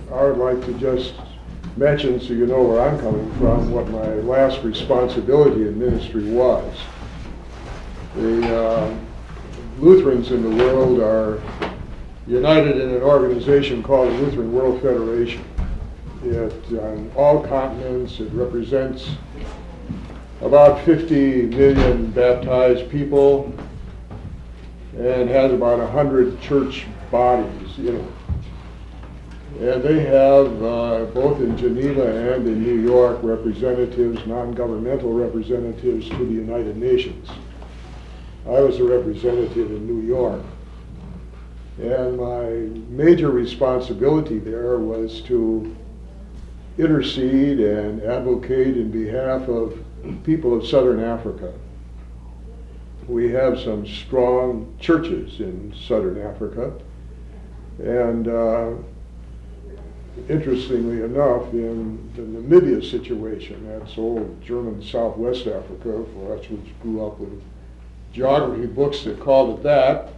I would like to just mention, so you know where I'm coming from, what my last responsibility in ministry was. The Lutherans in the world are united in an organization called the Lutheran World Federation. On all continents, it represents about 50 million baptized people and has about 100 church bodies in it. And they have, both in Geneva and in New York, representatives, non-governmental representatives to the United Nations. I was a representative in New York. And my major responsibility there was to intercede and advocate in behalf of people of Southern Africa. We have some strong churches in Southern Africa, and interestingly enough, in the Namibia situation, that's old German Southwest Africa, for us which grew up with geography books that called it that,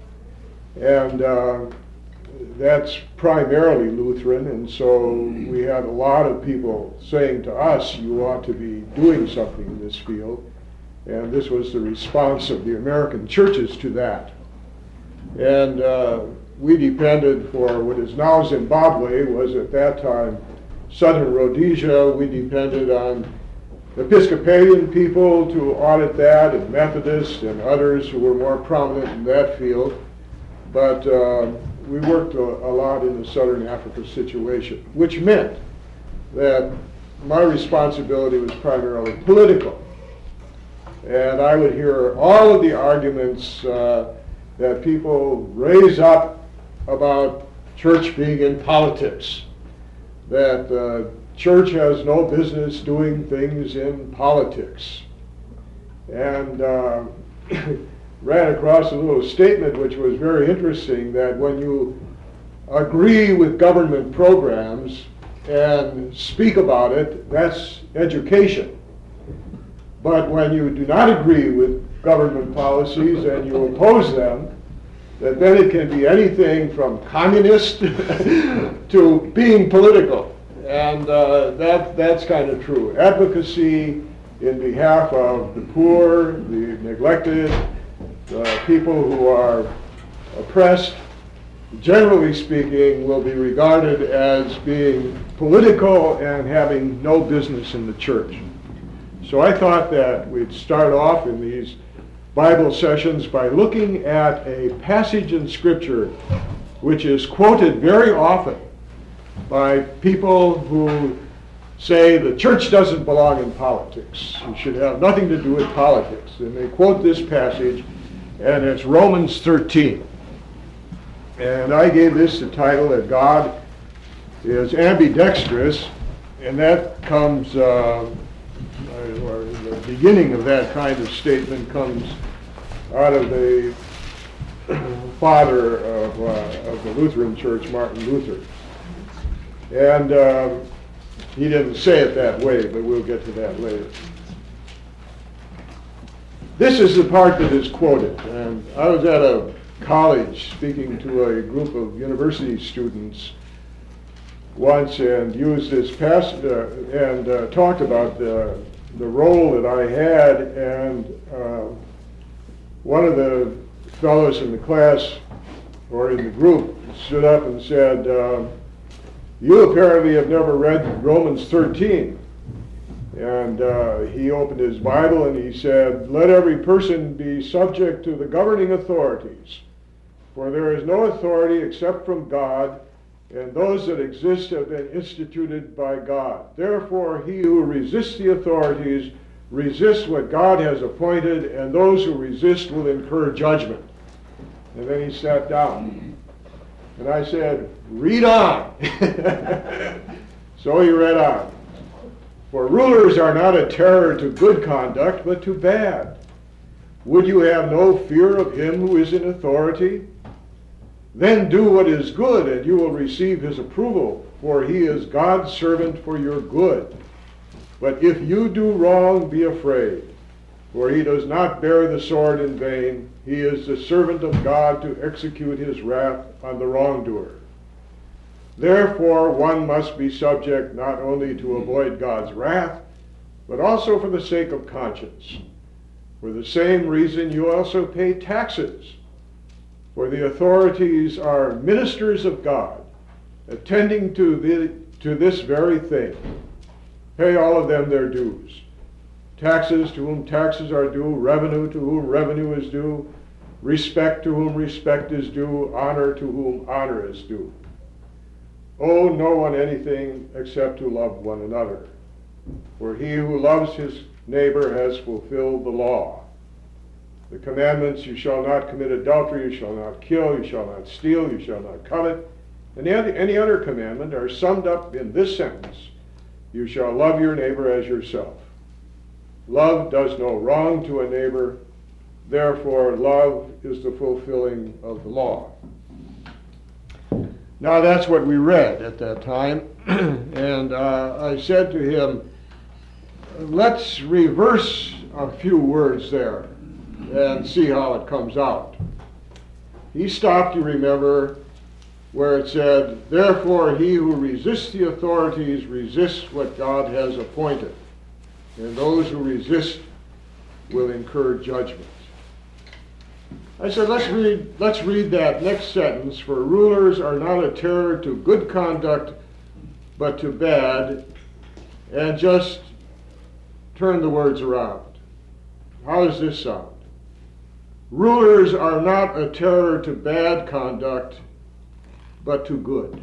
and that's primarily Lutheran, and so we had a lot of people saying to us, you ought to be doing something in this field, and this was the response of the American churches to that. And we depended for what is now Zimbabwe, was at that time Southern Rhodesia. We depended on Episcopalian people to audit that, and Methodists and others who were more prominent in that field. But we worked a lot in the Southern Africa situation, which meant that my responsibility was primarily political. And I would hear all of the arguments that people raise up about church being in politics, that the church has no business doing things in politics. And ran across a little statement which was very interesting, that when you agree with government programs and speak about it, that's education. But when you do not agree with government policies and you oppose them, that then it can be anything from communist to being political. And that's kind of true. Advocacy in behalf of the poor, the neglected, people who are oppressed, generally speaking, will be regarded as being political and having no business in the church. So I thought that we'd start off in these Bible sessions by looking at a passage in Scripture which is quoted very often by people who say the church doesn't belong in politics. It should have nothing to do with politics. And they quote this passage, and it's Romans 13. And I gave this the title that God is ambidextrous, and that comes, or the beginning of that kind of statement comes out of the father of the Lutheran Church, Martin Luther. And he didn't say it that way, but we'll get to that later. This is the part that is quoted, and I was at a college speaking to a group of university students once and used this passage and talked about the role that I had, and one of the fellows in the class or in the group stood up and said, you apparently have never read Romans 13. And he opened his Bible and he said, let every person be subject to the governing authorities, for there is no authority except from God, and those that exist have been instituted by God. Therefore, he who resists the authorities resists what God has appointed, and those who resist will incur judgment. And then he sat down. And I said, read on. So he read on. For rulers are not a terror to good conduct, but to bad. Would you have no fear of him who is in authority? Then do what is good, and you will receive his approval, for he is God's servant for your good. But if you do wrong, be afraid, for he does not bear the sword in vain. He is the servant of God to execute his wrath on the wrongdoer. Therefore, one must be subject not only to avoid God's wrath, but also for the sake of conscience. For the same reason, you also pay taxes, for the authorities are ministers of God, attending to this very thing. Pay all of them their dues. Taxes to whom taxes are due, revenue to whom revenue is due, respect to whom respect is due, honor to whom honor is due. Owe no one anything except to love one another. For he who loves his neighbor has fulfilled the law. The commandments, you shall not commit adultery, you shall not kill, you shall not steal, you shall not covet, and any other commandment are summed up in this sentence: you shall love your neighbor as yourself. Love does no wrong to a neighbor, therefore love is the fulfilling of the law. Now that's what we read at that time, and I said to him, let's reverse a few words there and see how it comes out. He stopped, you remember, where it said, therefore he who resists the authorities resists what God has appointed, and those who resist will incur judgment. I said, let's read that next sentence. For rulers are not a terror to good conduct, but to bad, and just turn the words around. How does this sound? Rulers are not a terror to bad conduct, but to good.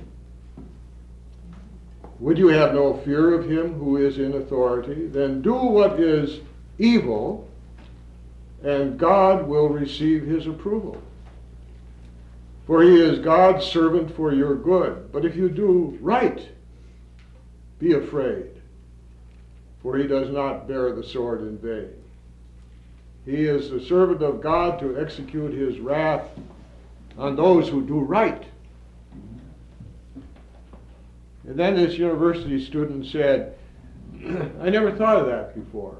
Would you have no fear of him who is in authority? Then do what is evil, and God will receive his approval. For he is God's servant for your good. But if you do right, be afraid, for he does not bear the sword in vain. He is the servant of God to execute his wrath on those who do right. And then this university student said, I never thought of that before.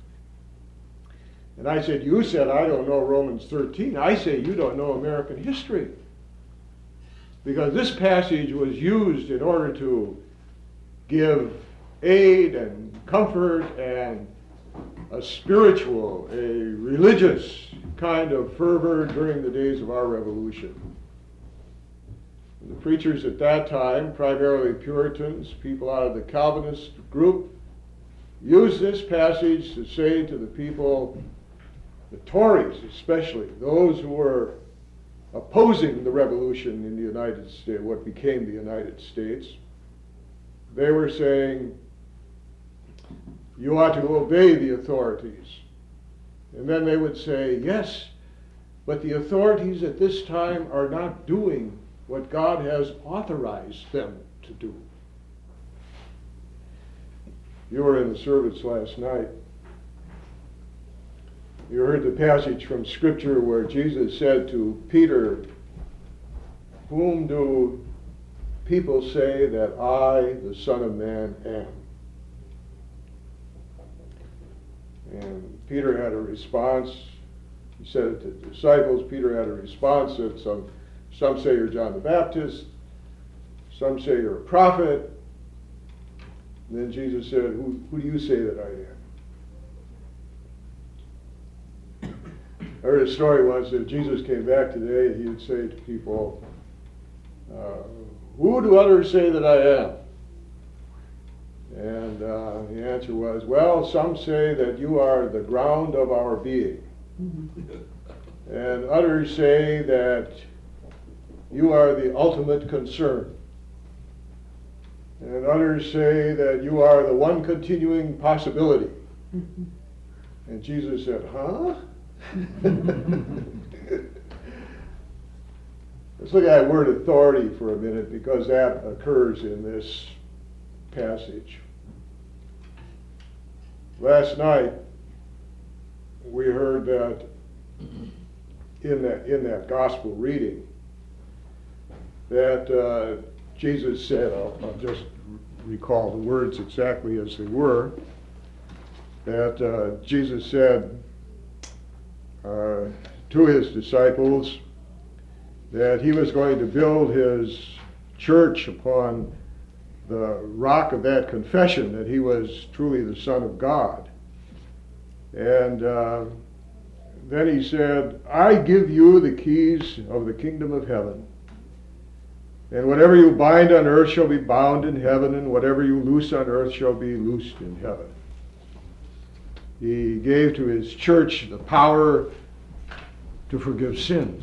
And I said, you said I don't know Romans 13. I say you don't know American history. Because this passage was used in order to give aid and comfort and a spiritual, a religious kind of fervor during the days of our revolution. And the preachers at that time, primarily Puritans, people out of the Calvinist group, used this passage to say to the people, the Tories especially, those who were opposing the revolution in the United States, what became the United States, they were saying, you ought to obey the authorities. And then they would say, yes, but the authorities at this time are not doing what God has authorized them to do. You were in the service last night. You heard the passage from Scripture where Jesus said to Peter, whom do people say that I, the Son of Man, am? And Peter had a response. He said it to the disciples. Peter had a response that some say you're John the Baptist, some say you're a prophet. And then Jesus said, who do you say that I am? I heard a story once that Jesus came back today and he would say to people, who do others say that I am? And the answer was, well, some say that you are the ground of our being. And others say that you are the ultimate concern. And others say that you are the one continuing possibility. And Jesus said, huh? Let's look at that word authority for a minute, because that occurs in this passage. Last night, we heard that in that gospel reading, that Jesus said, I'll just recall the words exactly as they were, that Jesus said to his disciples that he was going to build his church upon the rock of that confession that he was truly the Son of God. And then he said, I give you the keys of the kingdom of heaven. And whatever you bind on earth shall be bound in heaven, and whatever you loose on earth shall be loosed in heaven. He gave to his church the power to forgive sins.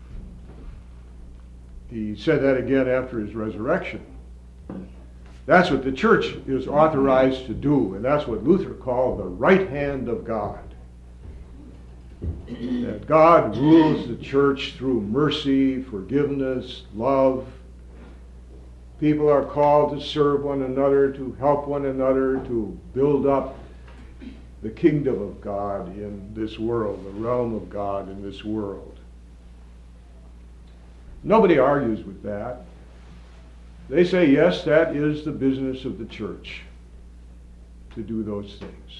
He said that again after his resurrection. That's what the church is authorized to do, and that's what Luther called the right hand of God. That God rules the church through mercy, forgiveness, love. People are called to serve one another, to help one another, to build up the kingdom of God in this world, the realm of God in this world. Nobody argues with that. They say, yes, that is the business of the church, to do those things.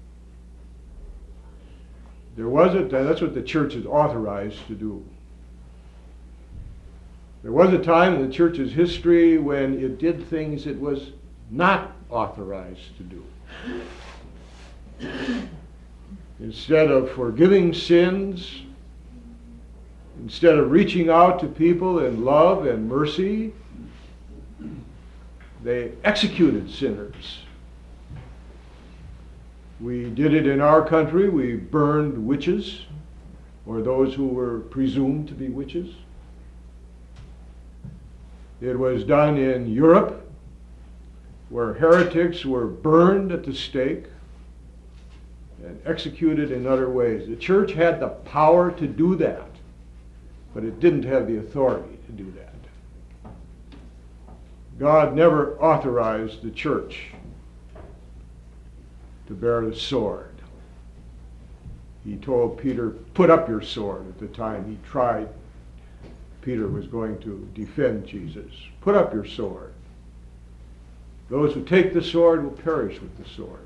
That's what the church is authorized to do. There was a time in the church's history when it did things it was not authorized to do. Instead of forgiving sins, instead of reaching out to people in love and mercy, they executed sinners. We did it in our country. We burned witches, or those who were presumed to be witches. It was done in Europe, where heretics were burned at the stake and executed in other ways. The church had the power to do that, but it didn't have the authority to do that. God never authorized the church to bear the sword. He told Peter, put up your sword at the time he tried. Peter was going to defend Jesus. Put up your sword. Those who take the sword will perish with the sword.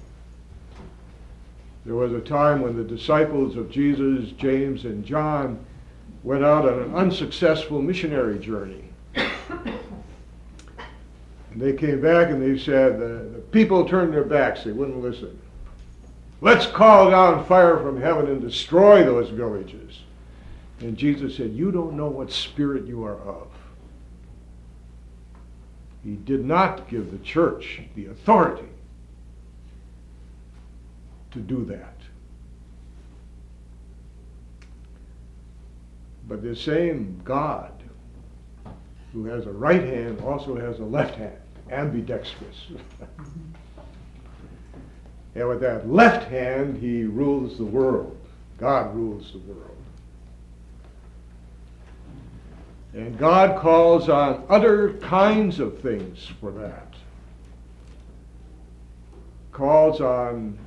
There was a time when the disciples of Jesus, James and John, went out on an unsuccessful missionary journey. And they came back and they said, the people turned their backs, they wouldn't listen. Let's call down fire from heaven and destroy those villages. And Jesus said, you don't know what spirit you are of. He did not give the church the authority to do that. But the same God who has a right hand also has a left hand, ambidextrous. And with that left hand, he rules the world. God rules the world. And God calls on other kinds of things for that. Calls on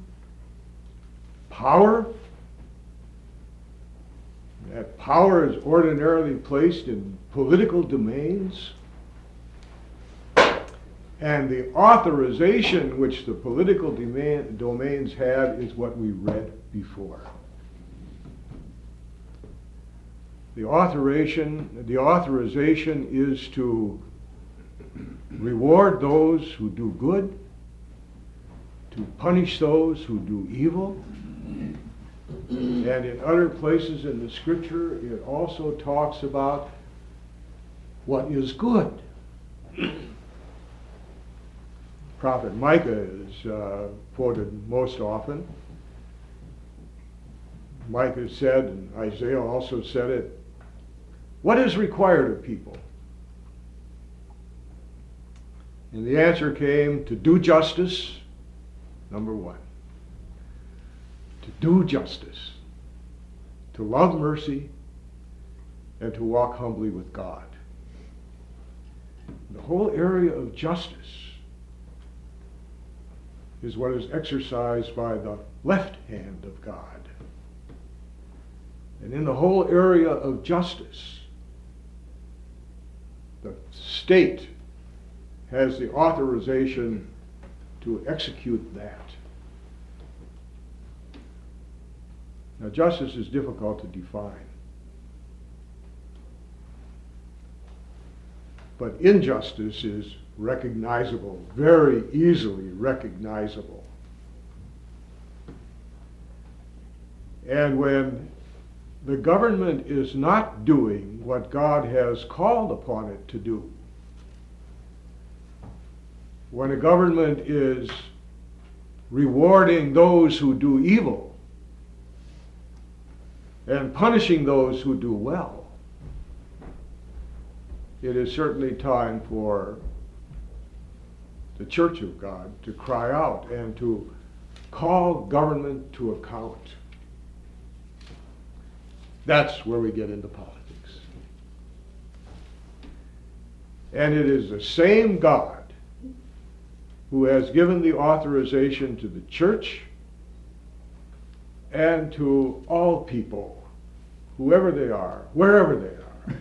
power. That power is ordinarily placed in political domains. And the authorization which the political domains have is what we read before. The authorization is to reward those who do good, to punish those who do evil. And in other places in the scripture, it also talks about what is good. Prophet Micah is quoted most often. Micah said, and Isaiah also said it, what is required of people? And the answer came to do justice, number one. To do justice, to love mercy, and to walk humbly with God. The whole area of justice is what is exercised by the left hand of God. And in the whole area of justice, the state has the authorization to execute that. Now, justice is difficult to define. But injustice is recognizable, very easily recognizable. And when the government is not doing what God has called upon it to do, when a government is rewarding those who do evil and punishing those who do well, it is certainly time for the Church of God to cry out and to call government to account. That's where we get into politics. And it is the same God who has given the authorization to the church and to all people, whoever they are, wherever they are.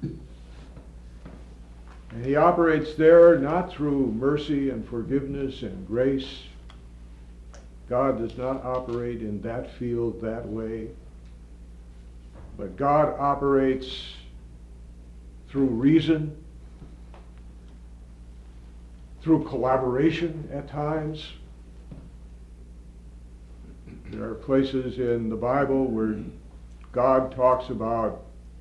And he operates there not through mercy and forgiveness and grace. God does not operate in that field that way. But God operates through reason, through collaboration at times. There are places in the Bible where God talks about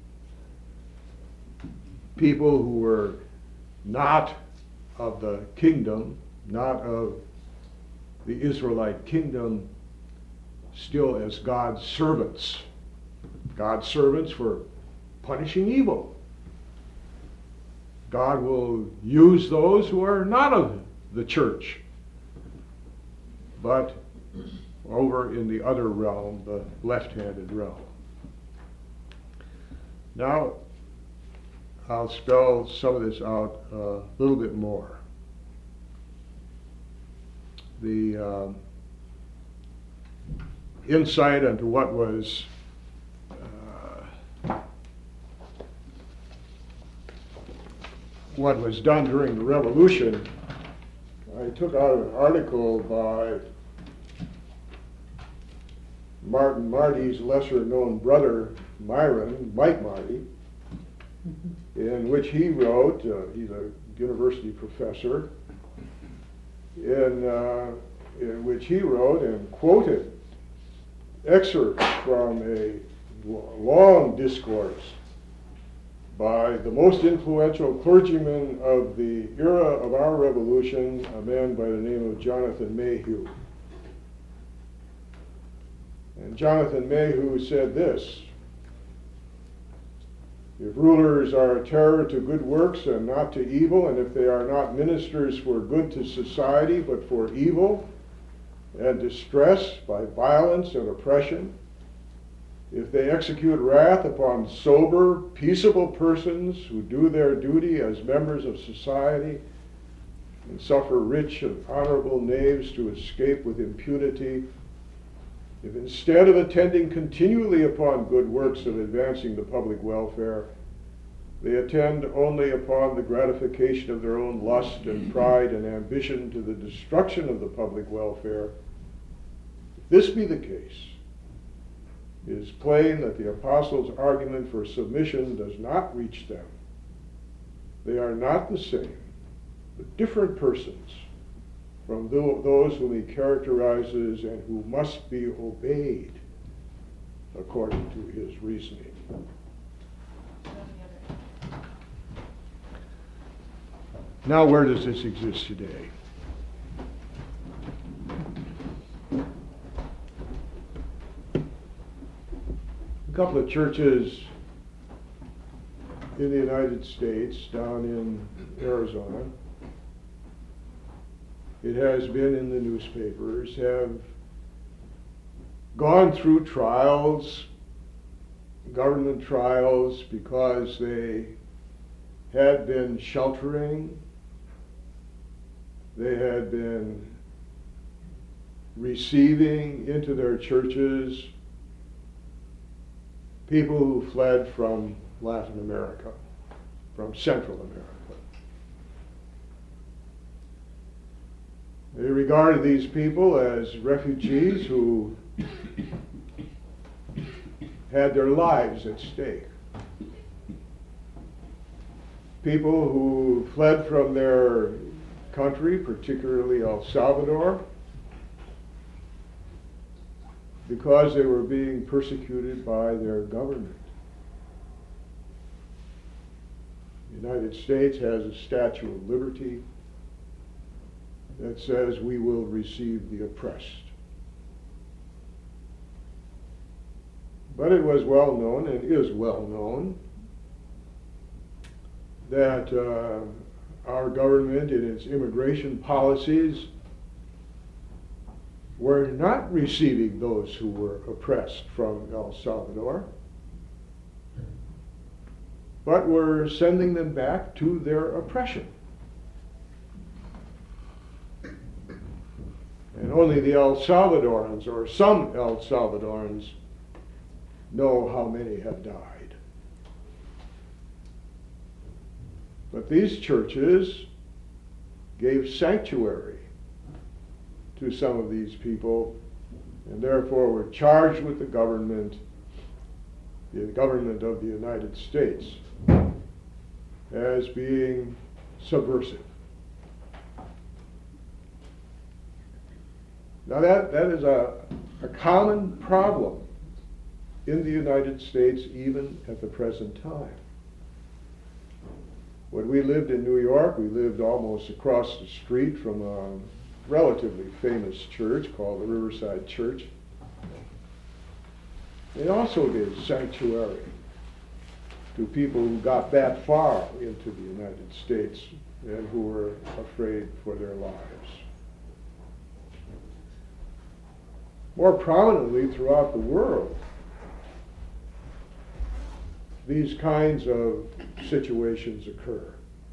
people who were not of the kingdom, not of the Israelite kingdom, still as God's servants. God's servants for punishing evil. God will use those who are not of the church, but over in the other realm, the left-handed realm. Now, I'll spell some of this out a little bit more. The insight into what was done during the Revolution, I took out an article by Martin Marty's lesser-known brother, Mike Marty, in which he wrote, he's a university professor, in which he wrote and quoted excerpts from a long discourse by the most influential clergyman of the era of our revolution, a man by the name of Jonathan Mayhew. And Jonathan Mayhew said this: if rulers are a terror to good works and not to evil, and if they are not ministers for good to society but for evil and distress by violence and oppression, if they execute wrath upon sober, peaceable persons who do their duty as members of society and suffer rich and honorable knaves to escape with impunity, if instead of attending continually upon good works of advancing the public welfare, they attend only upon the gratification of their own lust and pride and ambition to the destruction of the public welfare, if this be the case, it is plain that the apostles' argument for submission does not reach them. They are not the same, but different persons from those whom he characterizes and who must be obeyed according to his reasoning. Now, where does this exist today? A couple of churches in the United States, down in Arizona, it has been in the newspapers, have gone through trials, government trials, because they had been sheltering, they had been receiving into their churches people who fled from Latin America, from Central America. They regarded these people as refugees who had their lives at stake. people who fled from their country, particularly El Salvador, because they were being persecuted by their government. The United States has a Statue of Liberty that says we will receive the oppressed. But it was well known, and is well known, that our government in its immigration policies were not receiving those who were oppressed from El Salvador, but were sending them back to their oppression. And only the El Salvadorans, or some El Salvadorans, know how many have died. But these churches gave sanctuary to some of these people, and therefore were charged with the government of the United States, as being subversive. Now that is a common problem in the United States even at the present time. When we lived in New York, we lived almost across the street from a relatively famous church called the Riverside Church. They also gave sanctuary to people who got that far into the United States and who were afraid for their lives. More prominently throughout the world, these kinds of situations occur.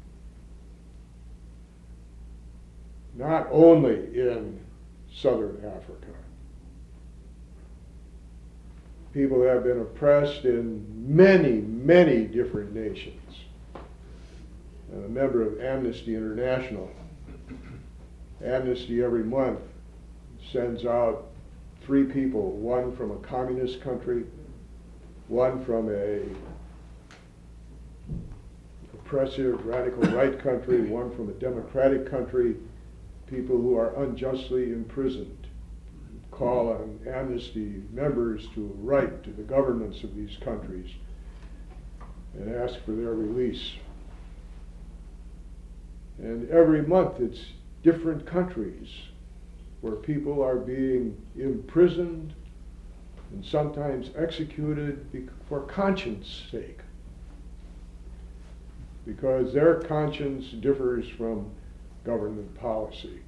Not only in southern Africa. People have been oppressed in many, many different nations. I'm a member of Amnesty International. Amnesty every month sends out 3 people, one from a communist country, one from a oppressive radical right country, one from a democratic country, people who are unjustly imprisoned. Call on Amnesty members to write to the governments of these countries and ask for their release. And every month it's different countries where people are being imprisoned and sometimes executed for conscience sake, because their conscience differs from government policy.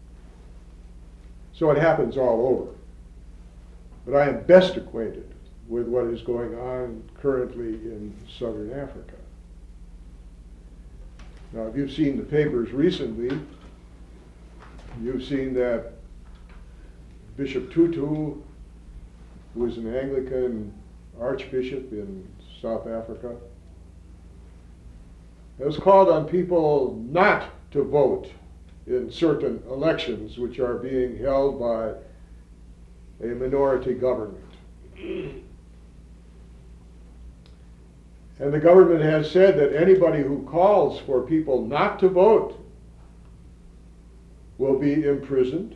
So it happens all over. But I am best acquainted with what is going on currently in southern Africa. Now, if you've seen the papers recently, you've seen that Bishop Tutu, who is an Anglican archbishop in South Africa, has called on people not to vote in certain elections which are being held by a minority government. And the government has said that anybody who calls for people not to vote will be imprisoned.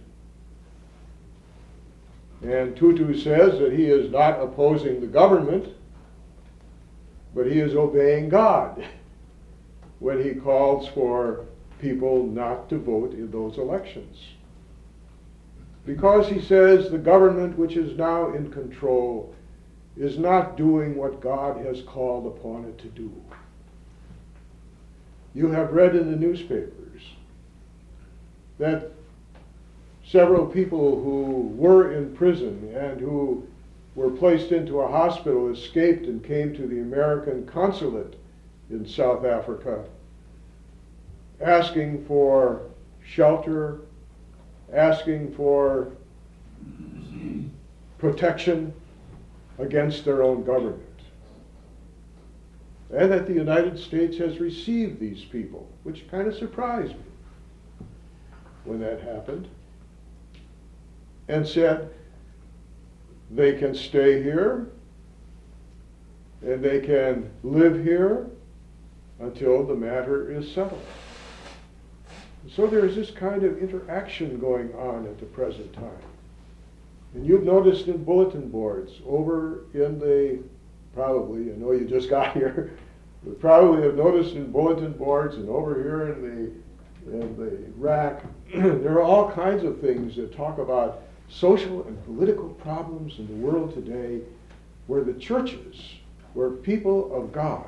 And Tutu says that he is not opposing the government, but he is obeying God when he calls for people not to vote in those elections. Because he says the government which is now in control is not doing what God has called upon it to do. You have read in the newspapers that several people who were in prison and who were placed into a hospital escaped and came to the American consulate in South Africa asking for shelter, asking for protection against their own government. And that the United States has received these people, which kind of surprised me when that happened, and said they can stay here and they can live here until the matter is settled. So there's this kind of interaction going on at the present time. And you've noticed in bulletin boards over in probably, I know you just got here, but probably have noticed in bulletin boards and over here in the rack, there are all kinds of things that talk about social and political problems in the world today where the churches, where people of God,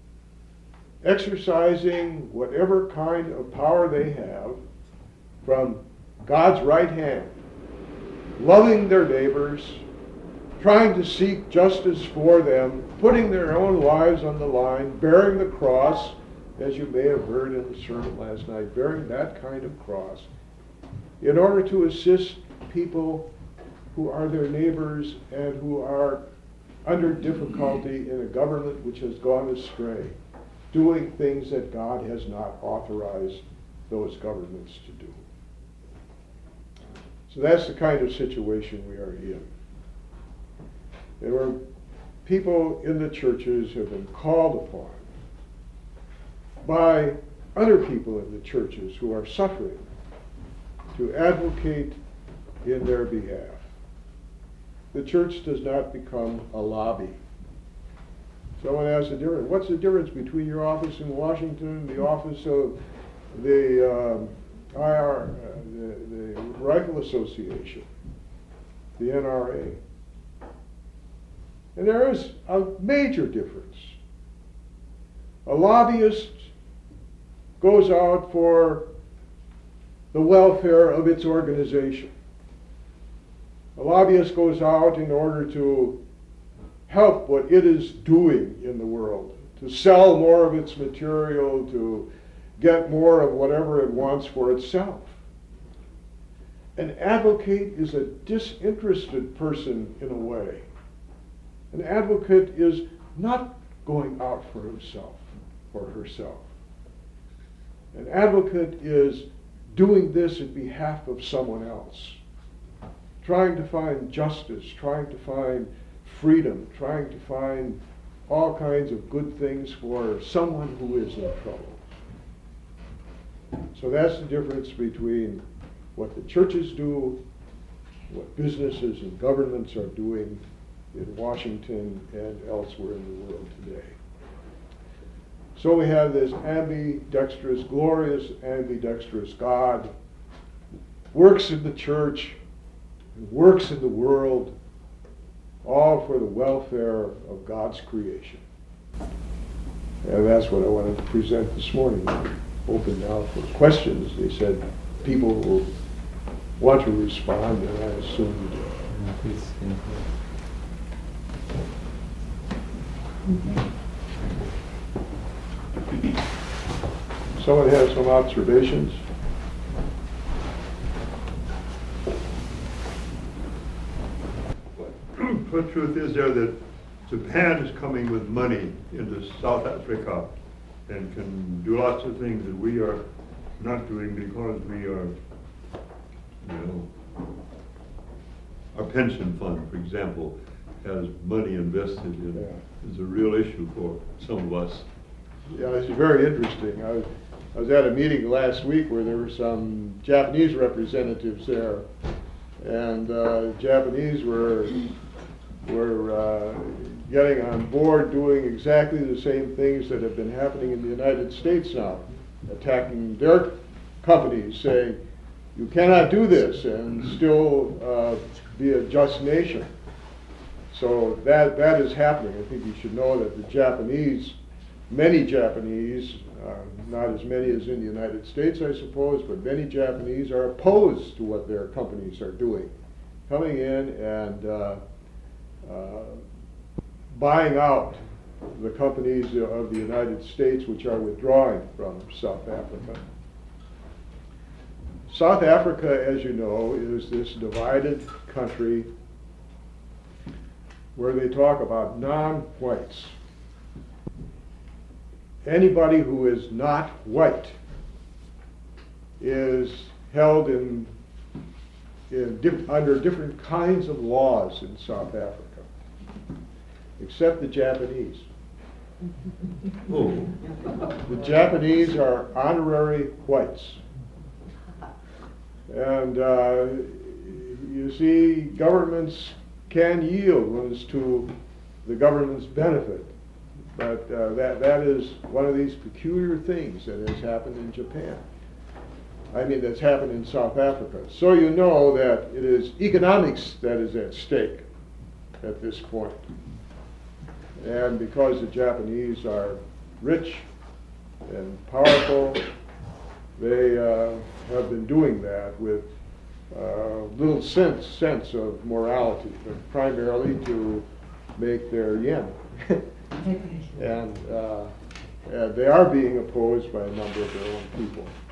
exercising whatever kind of power they have from God's right hand, loving their neighbors, trying to seek justice for them, putting their own lives on the line, bearing the cross, as you may have heard in the sermon last night, bearing that kind of cross, in order to assist people who are their neighbors and who are under difficulty in a government which has gone astray, doing things that God has not authorized those governments to do. So that's the kind of situation we are in. And where people in the churches have been called upon by other people in the churches who are suffering to advocate in their behalf. The church does not become a lobby. Someone asks what's the difference between your office in Washington and the office of the the Rifle Association, the NRA? And there is a major difference. A lobbyist goes out for the welfare of its organization. A lobbyist goes out in order to help what it is doing in the world, to sell more of its material, to get more of whatever it wants for itself. An advocate is a disinterested person in a way. An advocate is not going out for himself or herself. An advocate is doing this in behalf of someone else, trying to find justice, trying to find freedom, trying to find all kinds of good things for someone who is in trouble. So that's the difference between what the churches do, what businesses and governments are doing in Washington and elsewhere in the world today. So we have this ambidextrous, glorious ambidextrous God, works in the church, and works in the world, all for the welfare of God's creation. And that's what I wanted to present this morning. Open now for questions. They said people will want to respond, and I assume you do. Please. Someone has some observations? What truth is there that Japan is coming with money into South Africa and can do lots of things that we are not doing because we are, our pension fund, for example, has money invested in is a real issue for some of us. Yeah, it's very interesting. I was at a meeting last week where there were some Japanese representatives there, and Japanese were getting on board doing exactly the same things that have been happening in the United States now, attacking their companies, saying, you cannot do this and still be a just nation. So that is happening. I think you should know that the Japanese, many Japanese, not as many as in the United States, I suppose, but many Japanese are opposed to what their companies are doing, coming in and buying out the companies of the United States which are withdrawing from South Africa. South Africa, as you know, is this divided country where they talk about non-whites. Anybody who is not white is held under different kinds of laws in South Africa, except the Japanese. Oh, The Japanese are honorary whites. And you see, governments can yield when it's to the government's benefit. But that is one of these peculiar things that has happened in Japan. I mean, that's happened in South Africa. So you know that it is economics that is at stake at this point. And because the Japanese are rich and powerful, they have been doing that with little sense of morality, but primarily to make their yen. And they are being opposed by a number of their own people.